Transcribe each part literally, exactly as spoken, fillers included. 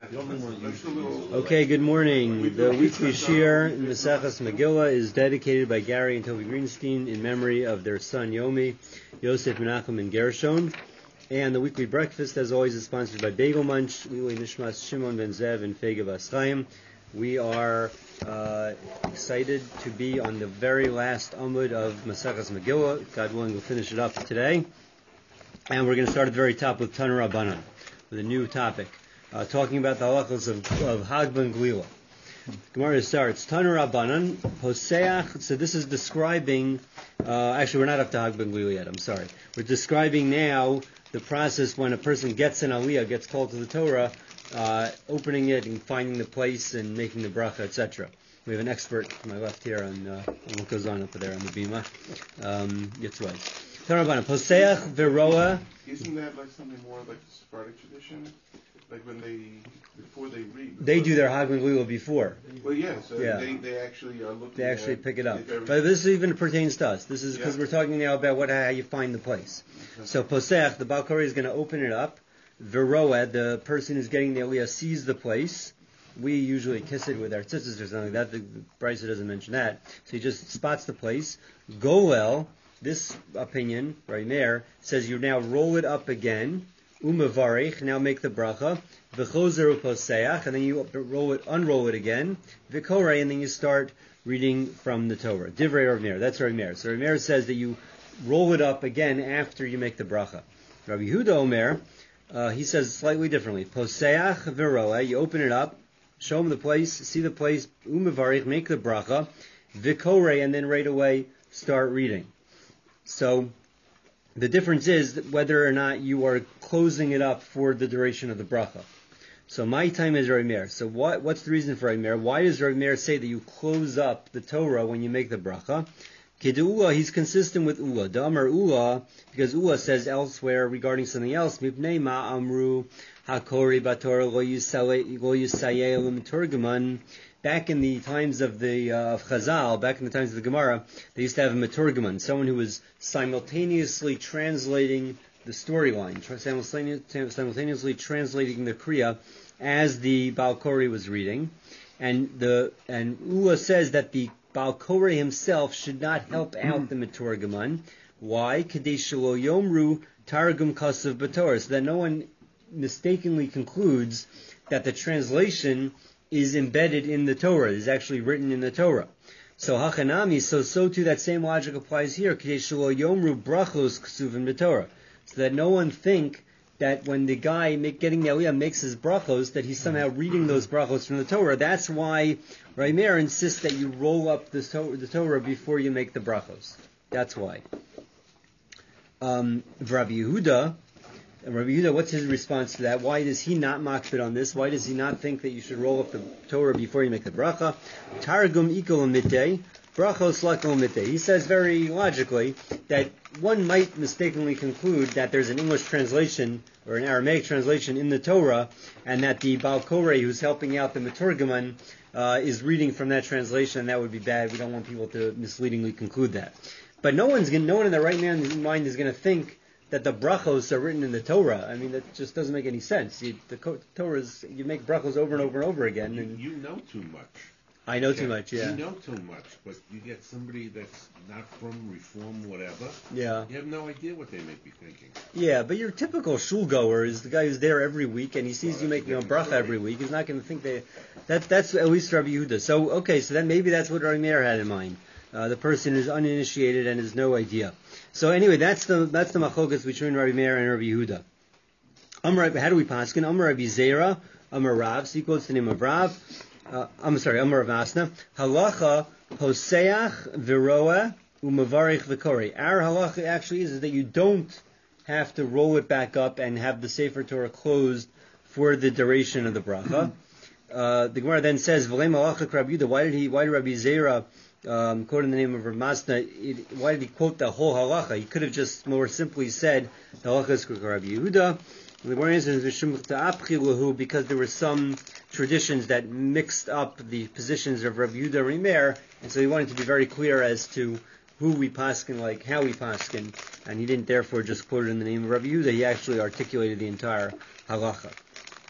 Okay, good morning. The weekly shir in Maseches Megillah is dedicated by Gary and Toby Greenstein in memory of their son Yomi, Yosef Menachem and Gershon. And the weekly breakfast, as always, is sponsored by Bagel Munch, Lili Nishmas Shimon Ben Zev, and Fega Bas Chaim. We are uh, excited to be on the very last Amud of Maseches Megillah. God willing, we'll finish it up today. And we're going to start at the very top with Tanur Rabbanan, with a new topic. Uh, talking about the halachos of, of Hag ben Glila. Gemara starts, Tanur Rabbanan, Hoseach, so this is describing, uh, actually we're not up to Hag ben Glila yet, I'm sorry. We're describing now the process when a person gets an aliyah, gets called to the Torah, uh, opening it and finding the place and making the bracha, et cetera. We have an expert to my left here on, uh, on what goes on up there on the bima. Um, Yitzvah. Tanur Rabbanan, Hoseach veroa. Isn't that like something more like the Sephardic tradition? Like when they, before they read. They do their Hag ben Glila before. Well, yeah, so yeah. They, they actually are looking They actually at pick it up. But this even pertains to us. This is because yeah. we're talking now about what how you find the place. Okay. So Posech, the Baal Koreh is going to open it up. Veroed, the person who's getting the aliyah, sees the place. We usually kiss it with our tzitzis or something like that. The, the Brisa doesn't mention that. So he just spots the place. Goel, this opinion right there, says you now roll it up again. Umavarich, now make the bracha. V'chozer uposeach, and then you roll it, unroll it again. V'korei, and then you start reading from the Torah. Divrei Rav Meir, that's Rav Meir. So Rav Meir says that you roll it up again after you make the bracha. Rabbi Yehuda Omer, uh, he says slightly differently. Poseach v'roeh, you open it up, show him the place, see the place. Umavarich, make the bracha. V'korei, and then right away start reading. So the difference is whether or not you are closing it up for the duration of the bracha. So my time is Rav Meir. So what, what's the reason for Rav Meir? Why does Rav Meir say that you close up the Torah when you make the bracha? Kedu'ula, he's consistent with Ula. Damar Ula, because Ula says elsewhere regarding something else, Mipnei ma amru hakori batorah lo yisayeh l'meturgaman. Back in the times of the uh, of Chazal, back in the times of the Gemara, they used to have a meturgaman, someone who was simultaneously translating the storyline, tra- simultaneously, simultaneously translating the Kriya as the Baal Koreh was reading. And the and Ula says that the Baal Koreh himself should not help out the meturgaman. Why? Kadei shelo yomru targum kasav b'Torah, so that no one mistakenly concludes that the translation is embedded in the Torah, is actually written in the Torah. So hachanami, so so too that same logic applies here. Kadei shelo yomru brachos ksuvim b'Torah, so that no one think that when the guy make, getting the aliyah makes his brachos, that he's somehow reading those brachos from the Torah. That's why Rav Meir insists that you roll up the Torah, the Torah before you make the brachos. That's why. Um, Rabbi Yehuda, Rabbi Yehuda, what's his response to that? Why does he not makbid on this? Why does he not think that you should roll up the Torah before you make the bracha? Targum ikol mitei, brachos lakol mitei. He says very logically that one might mistakenly conclude that there's an English translation or an Aramaic translation in the Torah, and that the Baal Koreh who's helping out the meturgaman uh, is reading from that translation, and that would be bad. We don't want people to misleadingly conclude that. But no one's gonna, no one in their right man's mind is going to think that the brachos are written in the Torah. I mean, that just doesn't make any sense. You, the Torah is, you make brachos over and over and over again. You, and you know too much. I know yeah. too much, yeah. You know too much, but you get somebody that's not from Reform, whatever. Yeah. You have no idea what they may be thinking. Yeah, but your typical shul goer is the guy who's there every week, and he sees well, you making a bracha story. every week. He's not going to think they... That, that's at least Rabbi Yehuda. So, okay, so then maybe that's what Rabbi Meir had in mind. Uh, the person who's uninitiated and has no idea. So anyway, that's the that's the machokas between Rabbi Meir and Rabbi Yehuda. Amar, how do we paskin? Amar Rabbi Zera, Amar Rav. So he quotes the name of Rav. Uh, I'm sorry, Amar Rav Asna. Halacha poseach v'roa umavarich v'kori. Our halacha actually is, is that you don't have to roll it back up and have the Sefer Torah closed for the duration of the bracha. Uh, the Gemara then says, V'lei malacha Rabbi Yehuda. Why did he? Why did Rabbi Zera Um, quoting the name of Rav Masna, it, why did he quote the whole halacha? He could have just more simply said the halacha is Rabbi Yehuda. The Gemara answers because there were some traditions that mixed up the positions of Rabbi Yehuda and Rav Meir, and so he wanted to be very clear as to who we paskin, like how we paskin, and he didn't therefore just quote it in the name of Rabbi Yehuda. He actually articulated the entire halacha.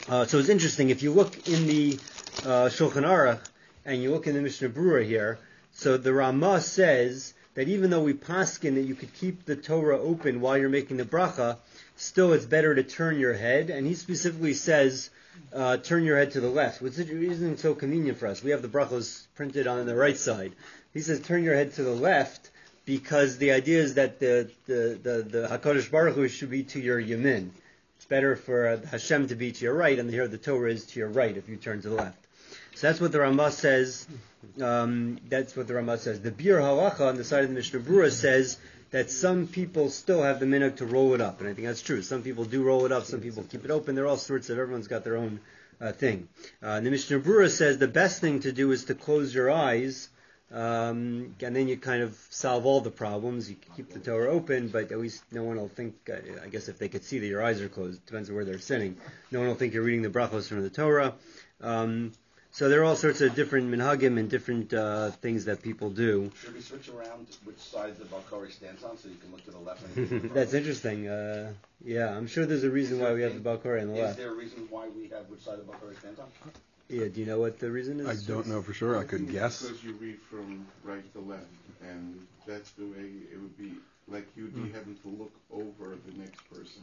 Uh, so it's interesting, if you look in the uh, Shulchan Aruch, and you look in the Mishnah Berurah here, so the Ramah says that even though we paskin that you could keep the Torah open while you're making the bracha, still it's better to turn your head, and he specifically says, uh, turn your head to the left, which isn't so convenient for us. We have the brachos printed on the right side. He says, turn your head to the left, because the idea is that the, the, the, the HaKadosh Baruch Hu should be to your yamin. It's better for Hashem to be to your right, and here the Torah is to your right if you turn to the left. So that's what the Ramah says. Um, that's what the Ramah says. The Bir Halacha on the side of the Mishnah Berurah says that some people still have the minhag to roll it up, and I think that's true. Some people do roll it up, some people keep it open. There are all sorts of, everyone's got their own uh, thing. Uh, and the Mishnah Berurah says the best thing to do is to close your eyes, um, and then you kind of solve all the problems. You keep the Torah open, but at least no one will think, I guess if they could see that your eyes are closed, depends on where they're sitting, no one will think you're reading the brachos from the Torah. Um, So there are all sorts of different minhagim and different uh, things that people do. Should we switch around which side the Balkari stands on so you can look to the left? And That's interesting. Uh, yeah, I'm sure there's a reason why we have the Balkari on the Is left. there a reason why we have which side the Balkari stands on? Yeah, do you know what the reason is? I don't know for sure. I could guess. Because you read from right to left, and that's the way it would be. Like you'd be having to look over the next person.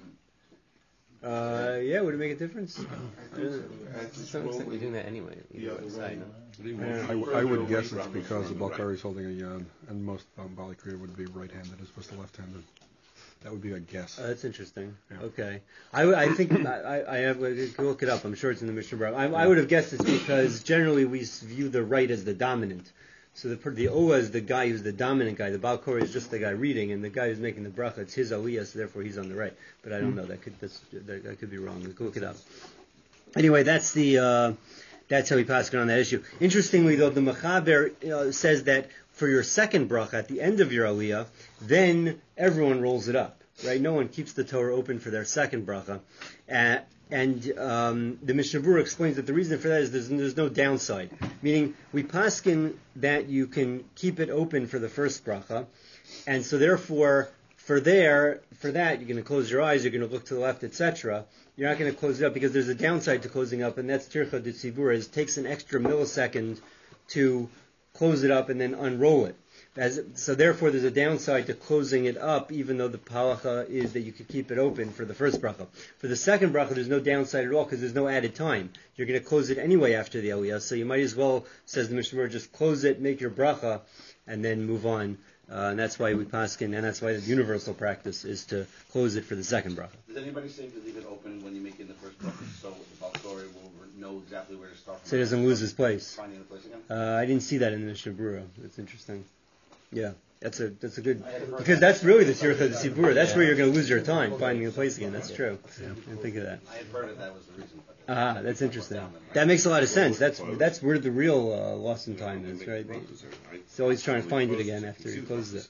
Uh, yeah, would it make a difference? I think so. As To it's some extent, rolling you're doing that anyway. the Either other side, way. no? I, w- I would guess it's because the Balkari is holding a yad, and most um, Bali Kriya would be right-handed as opposed to left-handed. That would be a guess. Uh, that's interesting. Yeah. Okay, I, w- I think I, I have I could look it up. I'm sure it's in the Mishnah Berurah. I, I would have guessed it's because generally we view the right as the dominant. So the the Ola is the guy who's the dominant guy. The Balkori is just the guy reading, and the guy who's making the bracha, it's his aliyah, so therefore he's on the right. But I don't know. That could that's, that, that could be wrong. We could look it up. Anyway, that's the uh, that's how we pass it on that issue. Interestingly, though, the Mechaber uh, says that for your second bracha at the end of your aliyah, then everyone rolls it up. Right? No one keeps the Torah open for their second bracha. Uh, And um, the Mishnah Berurah explains that the reason for that is there's, there's no downside. Meaning, we paskin that you can keep it open for the first bracha, and so therefore, for there, for that, you're going to close your eyes, you're going to look to the left, et cetera. You're not going to close it up because there's a downside to closing up, and that's tircha de tzibura. It takes an extra millisecond to close it up and then unroll it. As, so therefore, there's a downside to closing it up, even though the halacha is that you could keep it open for the first bracha. For the second bracha, there's no downside at all because there's no added time. You're going to close it anyway after the aliyah, so you might as well, says the Mishnah Berurah, just close it, make your bracha, and then move on. Uh, and that's why we paskin, and that's why the universal practice is to close it for the second bracha. Does anybody say to leave it open when you make it in the first bracha so the Balkari will know exactly where to start from? So he doesn't lose his place. Finding the place again? Uh, I didn't see that in the Mishnah Berurah. That's interesting. Yeah, that's a that's a good, because that's really the tircha de tzibura. That's where you're going to lose your time finding a place again. That's true. I didn't think of that. I had heard that that was the reason. Ah, that's interesting. That makes a lot of sense. That's that's where the real uh, loss in time is, right? He's always trying to find it again after he closes it.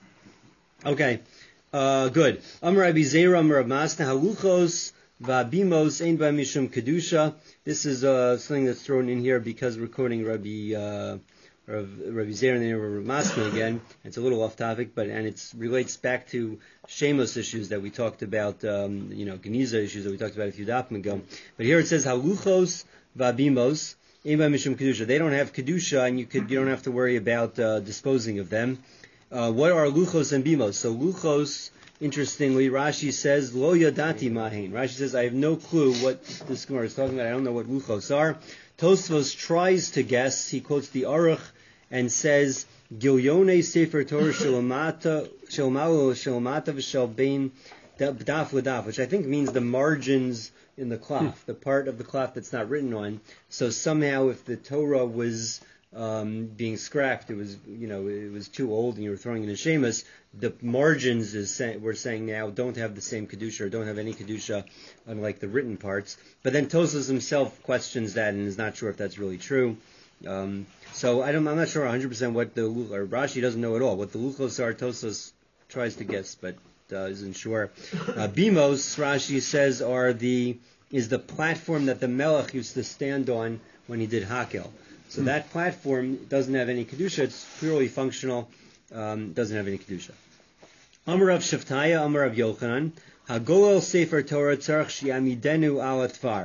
Okay, uh, good. Amar Rabbi Zera, Amar Rav Masna, haluchos va'bimos ein ba mishum kedusha. This is uh, something that's thrown in here because we're quoting Rabbi uh, Rav, Rabbi Zera and then Rav Masna again. It's a little off topic, but and it relates back to Shemos issues that we talked about, um, you know, Geniza issues that we talked about a few dapim ago. But here it says haluchos va'bimos ein ba mishum kedusha. They don't have kedusha, and you could you don't have to worry about uh, disposing of them. Uh, what are luchos and bimos? So luchos, interestingly, Rashi says lo yadati mahin. Rashi says I have no clue what this Gemara is talking about. I don't know what luchos are. Tosfos tries to guess. He quotes the Aruch and says Gilyone Sefer Torah Shalomata Shalomalo Shalomata v'Shalbein Daf L'Daf, which I think means the margins in the cloth, the part of the cloth that's not written on. So somehow, if the Torah was Um, being scrapped, it was, you know, it was too old, and you were throwing it in Shemus. The margins is say, we're saying now don't have the same kedusha, or don't have any kedusha, unlike the written parts. But then Tosfos himself questions that and is not sure if that's really true. Um, so I don't, I'm not sure one hundred percent what the or Rashi doesn't know at all what the luchos are. Tosfos tries to guess, but uh, isn't sure. Uh, Bimos, Rashi says, are the is the platform that the Melech used to stand on when he did Hakel. So that platform doesn't have any kedusha; it's purely functional. Um, doesn't have any kedusha. Amar Rav Shaftaya, Amar Rav Yochanan, Hagolel Sefer Torah Tzarich Shiamidenu Al Atvar.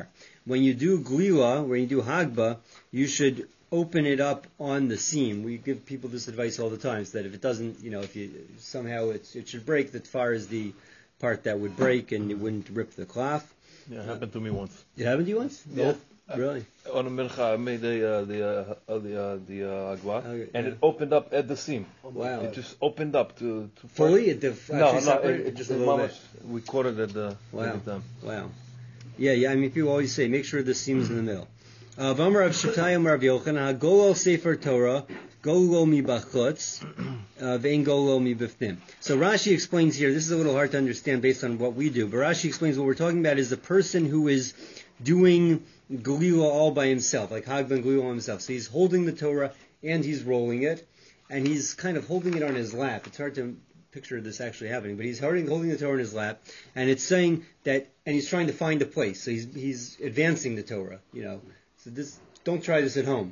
when you do glila, when you do hagba, you should open it up on the seam. We give people this advice all the time, so that if it doesn't, you know, if you somehow it's, it should break, the tfar is the part that would break and it wouldn't rip the cloth. Yeah, it happened to me once. It happened to you once? Yeah. Oh, really? On a mincha, I made the uh, the uh, uh, the uh, the uh, agwa, Okay, and yeah. it opened up at the seam. Wow. It just opened up to, to Fully? It def- No, actually no, separated? it, it just a it little mamash- bit. We caught it at the Wow. at the time. Wow. Yeah, yeah. I mean, people always say, make sure the seam's in the middle. Uh, V'amar Rav Shetayim Rav Yochanan, Hagol Sefer Torah, Golo mi bachutz, ve'en golo mi bifnim. So Rashi explains here, this is a little hard to understand based on what we do, but Rashi explains what we're talking about is the person who is doing Galila all by himself, like Hagba and Galila himself. So he's holding the Torah and he's rolling it, and he's kind of holding it on his lap. It's hard to picture this actually happening, but he's holding, holding the Torah in his lap, and it's saying that, and he's trying to find a place. So he's he's advancing the Torah, you know. So this, don't try this at home.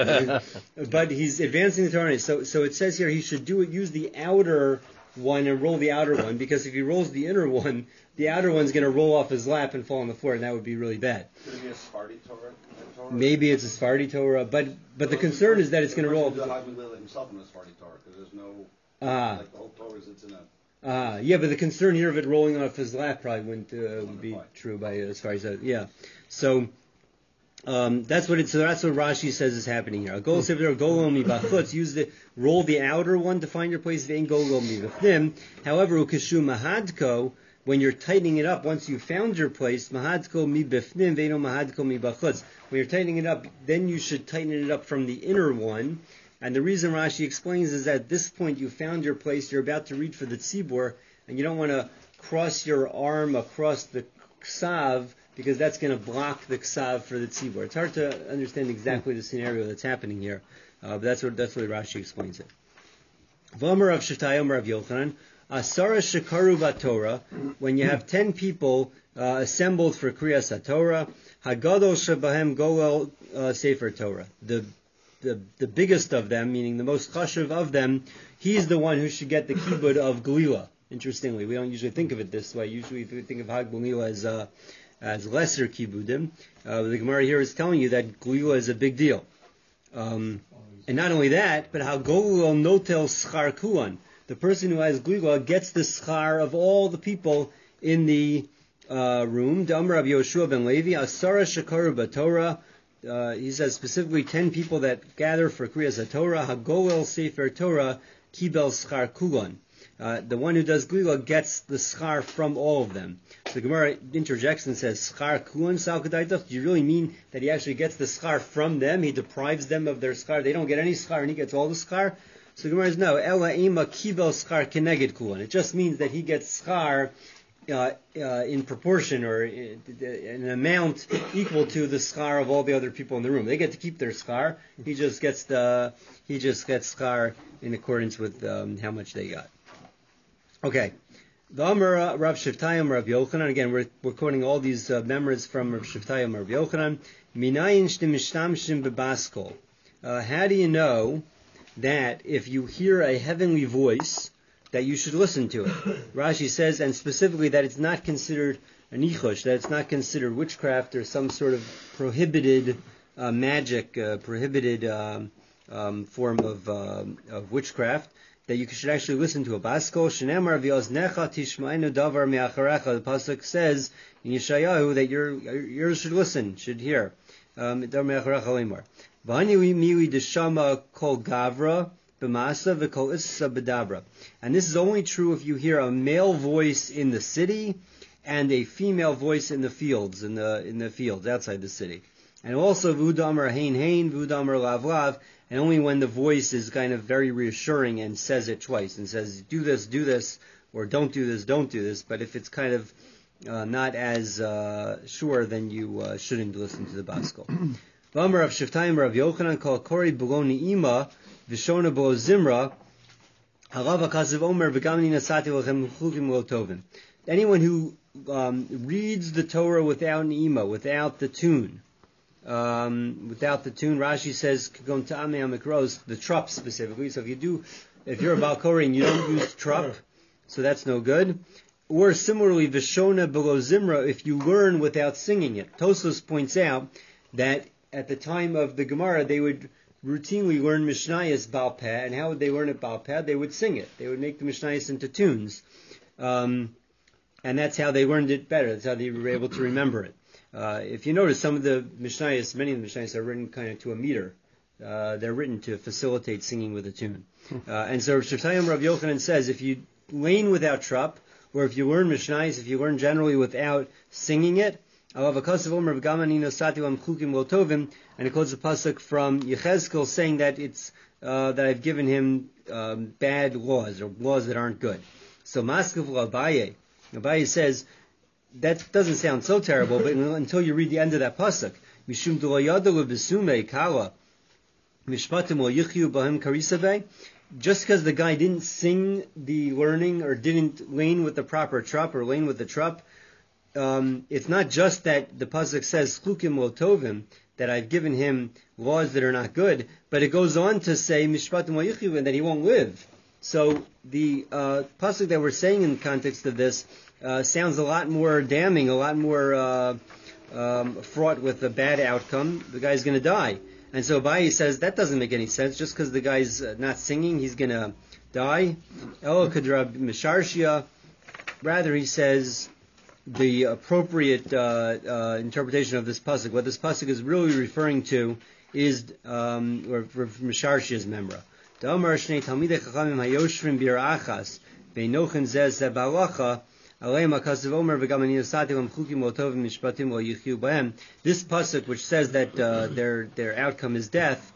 But he's advancing the Torah. So so it says here he should do it, use the outer one and roll the outer one, because if he rolls the inner one, the outer one's going to roll off his lap and fall on the floor, and that would be really bad. Could it be a Sephardi Torah? Torah? Maybe it's a Sephardi Torah, but but the concern is that it's going to roll. The person who himself in a Sephardi Torah, because there's no Ah. like the whole Torah is it's in a. Ah, yeah, but the concern here of it rolling off his lap probably wouldn't uh, be true by as far as that. Yeah, so um, that's what it. So that's what Rashi says is happening here. Gol sefer golo mi bachutz. Use the roll the outer one to find your place. Vein golo mi b'fnim. However, ukeshu mahadko. When you're tightening it up, once you found your place, mahadko mi b'fnim veino mahadko mi bachutz. When you're tightening it up, then you should tighten it up from the inner one. And the reason Rashi explains is that at this point you found your place, you're about to read for the tzibur, and you don't want to cross your arm across the ksav, because that's going to block the ksav for the tzibur. It's hard to understand exactly the scenario that's happening here, uh, but that's what that's what Rashi explains it. V'amar Rav Shetayim Rav Yochanan, Asara shekaru b'Torah, when you have ten people uh, assembled for Kriyas HaTorah, Hagadol shebahem goel uh, Sefer Torah. The The, the biggest of them, meaning the most chashuv of them, he's the one who should get the kibud of Galila. Interestingly, we don't usually think of it this way. Usually we think of Hag Galila as uh, as lesser kibudim. Uh, the Gemara here is telling you that Galila is a big deal. Um, and not only that, but how Galila notel schar kuan. The person who has Galila gets the schar of all the people in the uh, room. D'amar Rabbi Yoshua ben Levi, Asara shekaru b'Torah. Uh, he says specifically ten people that gather for Kriyas HaTorah, Hagoel Sefer Torah, Kibel Schar Kulan. Uh, the one who does Glila gets the schar from all of them. So the Gemara interjects and says, Schar Kulan Sal Kedaitach? Do you really mean that he actually gets the schar from them? He deprives them of their schar. They don't get any schar and he gets all the schar? So the Gemara says, no, Ela Ima Kibel Schar Keneged Kulan. It just means that he gets schar Uh, uh, in proportion or in, in an amount equal to the schar of all the other people in the room. They get to keep their schar. He just gets the he just gets schar in accordance with um, how much they got. Okay, the Amar uh, Rav Shetayim Rav Yochanan. Again, we're we're quoting all these uh, memories from Rav Shetayim Rav Yochanan. Minayin shtimishtamshim bebaskol. How do you know that if you hear a heavenly voice, that you should listen to it? Rashi says, and specifically that it's not considered a nichush, that it's not considered witchcraft or some sort of prohibited uh, magic, uh, prohibited um, um, form of, uh, of witchcraft, that you should actually listen to it. Baskol shenemar v'oznecha tishma'inu davar me'acharecha. The pasuk says in Yeshayahu that your ears should listen, should hear. Um, davar me'acharecha lemar. V'hani miwi deshama kol gavra. And this is only true if you hear a male voice in the city and a female voice in the fields, in the in the fields outside the city. And also v'udamar hein hein, v'udamar lav lav, and only when the voice is kind of very reassuring and says it twice and says do this, do this, or don't do this, don't do this. But if it's kind of uh, not as uh, sure, then you uh, shouldn't listen to the baskol. V'amar Rav Shetayim Rav Yochanan kol kori b'lo ni'ima v'shona bo zimra harav hakasav omer v'gamni nasati lachem chukim lo tovim. Anyone who um, reads the Torah without ni'ima, without the tune, um, without the tune, Rashi says kagon ta'amei amikros, the trup specifically. So if you do, if you're a Baal Korah and you don't use trup, so that's no good. or similarly, Vishona below Zimra, if you learn without singing it. Tosfos points out that at the time of the Gemara, they would routinely learn Mishnayos Baal Peh, and how would they learn it Baal Peh? They would sing it. They would make the Mishnayos into tunes. Um, and that's how they learned it better. That's how they were able to remember it. Uh, if you notice, some of the Mishnayos, many of the Mishnayos are written kind of to a meter. Uh, they're written to facilitate singing with a tune. Uh, and so Shtayim Rav Yochanan says, if you lane without trup, or if you learn Mishnayos, if you learn generally without singing it, and it quotes a pasuk from Yechezkel saying that it's uh, that I've given him um, bad laws, or laws that aren't good. So Maskav Abaye, Abaye says, that doesn't sound so terrible, but until you read the end of that pasuk, Mishum Dulayadalu Bisume Kala, Mishpatim Lo Yichyu Bahim Karisave, just because the guy didn't sing the learning, or didn't lane with the proper trup, or lane with the trup, um, it's not just that the pasuk says Chlukim Lo Tovim, that I've given him laws that are not good, but it goes on to say Mishpatim Lo Yichyu, and that he won't live. So the uh, pasuk that we're saying in the context of this uh, sounds a lot more damning, a lot more uh, um, fraught with a bad outcome. The guy's going to die. And so Abaye says that doesn't make any sense. Just because the guy's uh, not singing, he's going to die. El Kadrab Misharshia. Rather, he says the appropriate uh, uh, interpretation of this pasuk, what this pasuk is really referring to, is um, or, or Misharshia's memra. Damar Shnei Talmidei Chachamim Hayoshrim Bir Achas Beinochen Zeh Zebalacha. This pasuk, which says that uh, their their outcome is death,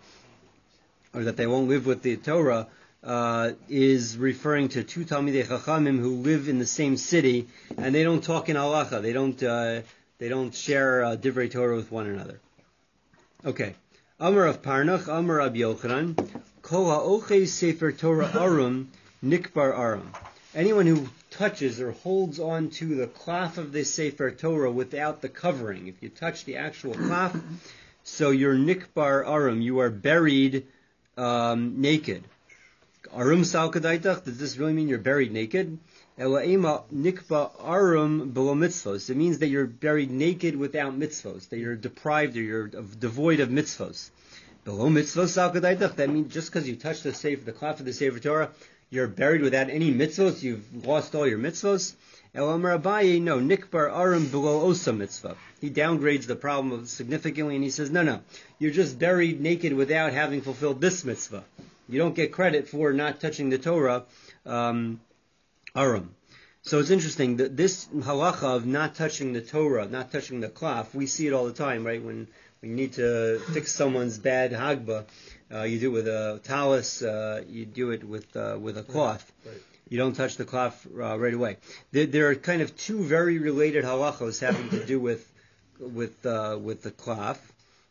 or that they won't live with the Torah, uh, is referring to two Talmidei Chachamim who live in the same city, and they don't talk in halacha. They don't uh, they don't share uh, divrei Torah with one another. Okay, Amar of Parnach, Amar Rabbi Yochanan, Kol ha'ochei Sefer Torah Arum Nikbar Arum. Anyone who touches or holds on to the cloth of the Sefer Torah without the covering, if you touch the actual cloth, so you're nikbar arum, you are buried um, naked. Arum salkadaitach, does this really mean you're buried naked? Elaima nikba arum below mitzvos. It means that you're buried naked without mitzvos, that you're deprived or you're devoid of mitzvos. Below mitzvos salkadaitach, that means just because you touch the Sefer, the cloth of the Sefer Torah, you're buried without any mitzvos, you've lost all your mitzvos. Elamar Abaye, no, nikbar arum below osa mitzvah. He downgrades the problem of significantly, and he says, no, no, you're just buried naked without having fulfilled this mitzvah. You don't get credit for not touching the Torah, um, arum. So it's interesting that this halacha of not touching the Torah, not touching the cloth, we see it all the time, right? When we need to fix someone's bad hagba, Uh, you do it with a talus. Uh, you do it with uh, with a cloth. Right. Right. You don't touch the cloth uh, right away. There, there are kind of two very related halachos having to do with with uh, with the cloth.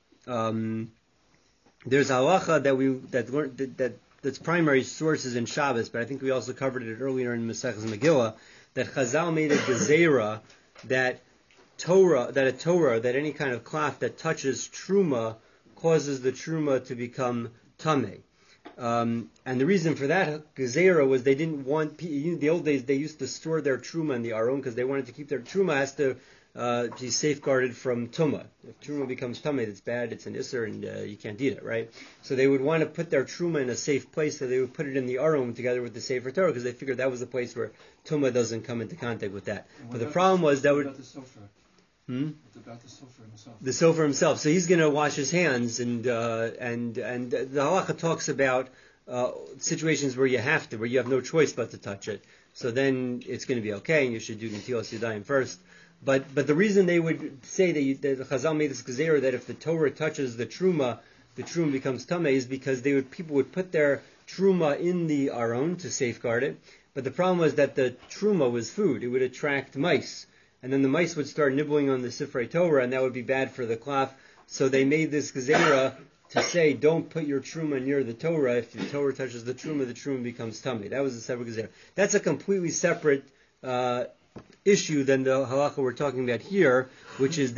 Um, there's halacha that we that learned that, that that's primary sources in Shabbos, but I think we also covered it earlier in Maseches Megillah, that Chazal made a gezerah that Torah that a Torah that any kind of cloth that touches truma causes the truma to become tameh. Um, and the reason for that gezerah was they didn't want, in the old days they used to store their truma in the aron because they wanted to keep their truma has to uh, be safeguarded from tumah. If truma becomes tameh, it's bad, it's an isser, and uh, you can't eat it, right? So they would want to put their truma in a safe place, so they would put it in the aron together with the Sefer Torah because they figured that was the place where tumah doesn't come into contact with that. But the problem was that would... Hmm? It's about the sofer himself. The sofer himself. So he's going to wash his hands, and uh, and and the halacha talks about uh, situations where you have to, where you have no choice but to touch it. So then it's going to be okay, and you should do netilas yadayim first. But but the reason they would say that, you, that the Chazal made this gezerah that if the Torah touches the truma, the truma becomes tameh, is because they would people would put their truma in the aron to safeguard it. But the problem was that the truma was food; it would attract mice. And then the mice would start nibbling on the Sifrei Torah, and that would be bad for the cloth. So they made this gezerah to say, don't put your truma near the Torah. If the Torah touches the truma, the truma becomes tummy. That was a separate gezerah. That's a completely separate uh, issue than the halacha we're talking about here, which is that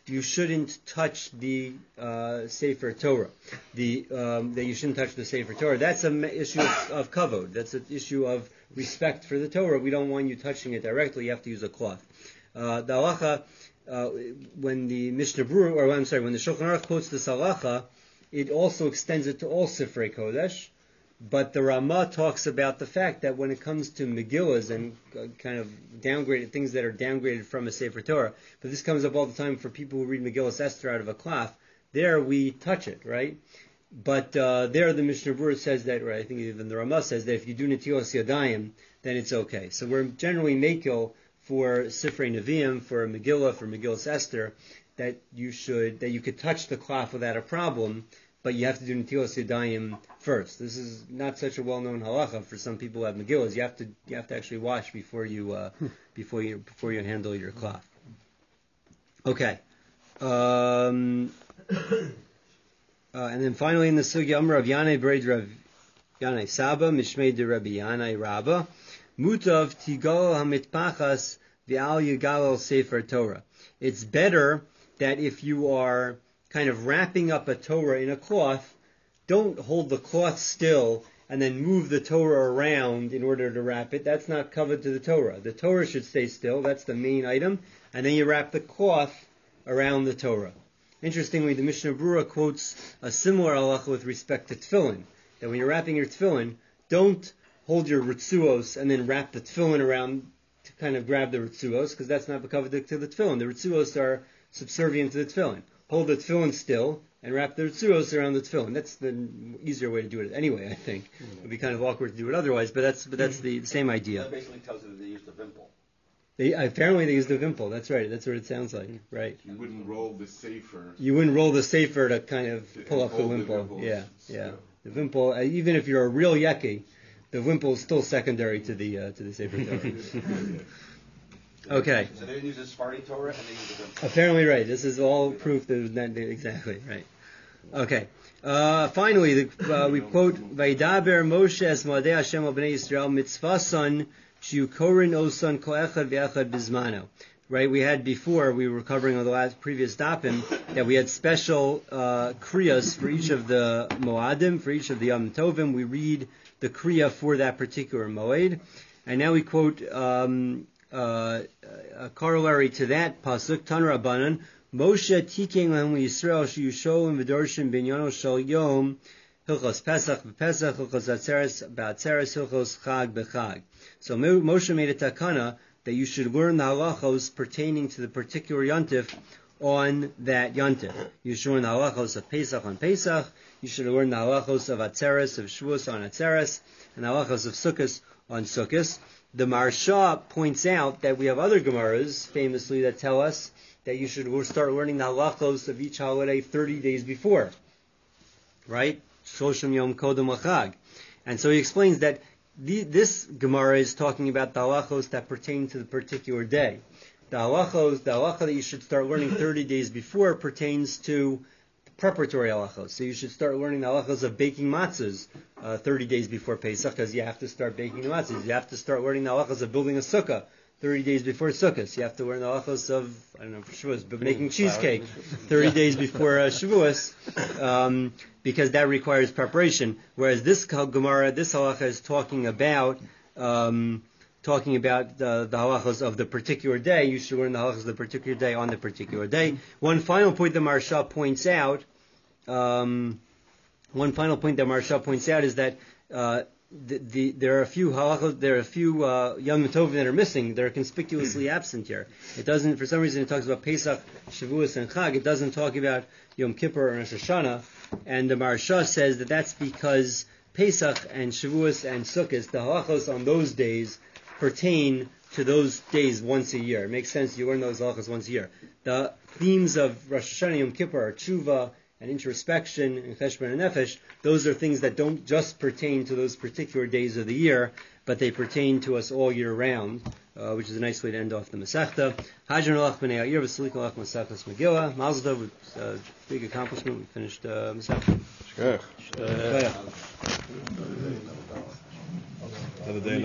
you shouldn't touch the uh, Sefer Torah. The um, that you shouldn't touch the Sefer Torah. That's an issue of, of kavod. That's an issue of respect for the Torah. We don't want you touching it directly. You have to use a cloth. Uh, the halacha, uh, when the Mishnah Berurah, or I'm sorry, when the Shulchan Aruch quotes this halacha, it also extends it to all Sifrei Kodesh. But the Ramah talks about the fact that when it comes to Megillas and uh, kind of downgraded things that are downgraded from a Sefer Torah, but this comes up all the time for people who read Megillas Esther out of a cloth, there we touch it, right? But uh, there the Mishnah Berurah says that, or I think even the Ramah says that if you do Netilas Yadayim, then it's okay. So we're generally makil for Sifrei Nevi'im, for Megillah, for Megillas Esther, that you should, that you could touch the cloth without a problem, but you have to do Netilas Yadayim first. This is not such a well-known halacha for some people who have Megillas. You have to you have to actually wash before you uh, before you before you handle your cloth. Okay, um, uh, and then finally in the sugya Amar of Yanai Bered Rav Yanai Saba Mishmei de Rabbi Yanai Rabba Mutav Tigal Hamitpachas V'al Yigalal Sefer Torah. It's better that if you are kind of wrapping up a Torah in a cloth, don't hold the cloth still and then move the Torah around in order to wrap it. That's not covered to the Torah. The Torah should stay still. That's the main item. And then you wrap the cloth around the Torah. Interestingly, the Mishnah Berurah quotes a similar halacha with respect to tefillin. That when you're wrapping your tefillin, don't hold your ritzuos and then wrap the tefillin around to kind of grab the ritzuos, because that's not covered to the tefillin. The ritzuos are subservient to the tefillin. Hold the tefillin still and wrap the ritzuos around the tefillin. That's the easier way to do it anyway, I think. It would be kind of awkward to do it otherwise, but that's but that's the, the same idea. That basically tells you that they use the vimple. They, apparently they use the vimple. That's right. That's what it sounds like. Right. You wouldn't roll the safer. You wouldn't roll the safer to kind of pull up the Hold the wimple. vimples Yeah, yeah. still. The wimple, uh, even if you're a real yeki, the wimple is still secondary to the uh, to the sefer Torah. Okay. So they didn't use the Sephardi Torah and they use the vimple. Apparently right. This is all proof that that exactly right. Okay. Uh, finally, the, uh, we quote Vaydaber Moshe es Moadei Hashem al Bnei Yisrael mitzvason shiukorin osan kol echad ve'echad bizmano. Right. We had before we were covering on the last previous dapim that we had special uh, kriyas for each of the moadim, for each of the yom tovim. We read the kriya for that particular moed, and now we quote. Um, Uh, a corollary to that pasuk Tan Rabbanan Moshe tiking lahem Yisrael sheyusholim v'dorshim binyano shel yom hilchos Pesach b'Pesach hilchos Atzeres b'Atzeres hilchos Chag b'Chag. So Moshe made a takana that you should learn the halachos pertaining to the particular yontif on that yontif. You should learn the halachos of Pesach on Pesach. You should learn the halachos of Atzeres of Shavuos on Atzeres, and the halachos of Sukkos on Sukkos. The Marsha points out that we have other Gemaras, famously, that tell us that you should start learning the halachos of each holiday thirty days before. Right? Shoshim Yom Kodem L'Chag. And so he explains that the, this Gemara is talking about the halachos that pertain to the particular day. The halachos, the halacha that you should start learning thirty days before pertains to preparatory halachos. So you should start learning the halachos of baking matzahs uh, thirty days before Pesach, because you have to start baking the matzahs. You have to start learning the halachos of building a sukkah thirty days before Sukkot. You have to learn the halachos of, I don't know, for Shavuos, but making cheesecake thirty days before uh, Shavuos, um, because that requires preparation. Whereas this Gemara, this halacha is talking about um, talking about uh, the halachos of the particular day. You should learn the halachos of the particular day on the particular day. One final point that Marsha points out, um, one final point that Marsha points out is that uh, the, the, there are a few halachos, there are a few uh, Yom Tovim that are missing. They're conspicuously absent here. It doesn't, for some reason, it talks about Pesach, Shavuos, and Chag. It doesn't talk about Yom Kippur or Rosh Hashanah. And the Marsha says that that's because Pesach and Shavuos and Sukkot, the halachos on those days, pertain to those days once a year. It makes sense you learn those halachos once a year. The themes of Rosh Hashanah, Yom Kippur are tshuva and introspection and cheshbon and nefesh. Those are things that don't just pertain to those particular days of the year, but they pertain to us all year round, uh, which is a nice way to end off the Masechta. Hajan Olach B'nei Ha'ir V'Salik Olach Masechtas Megillah. Mazel Tov, with a big accomplishment. We finished uh, Masechta. Shkach. Uh, Another day.